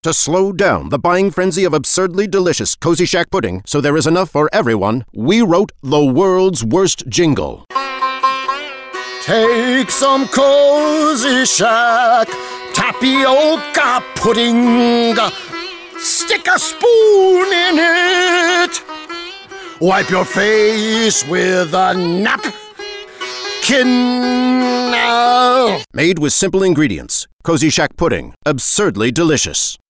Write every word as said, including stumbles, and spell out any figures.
To slow down the buying frenzy of absurdly delicious Cozy Shack pudding so there is enough for everyone, we wrote the world's worst jingle. Take some Cozy Shack tapioca pudding. Stick a spoon in it. Wipe your face with a napkin. Made with simple ingredients. Cozy Shack pudding. Absurdly delicious.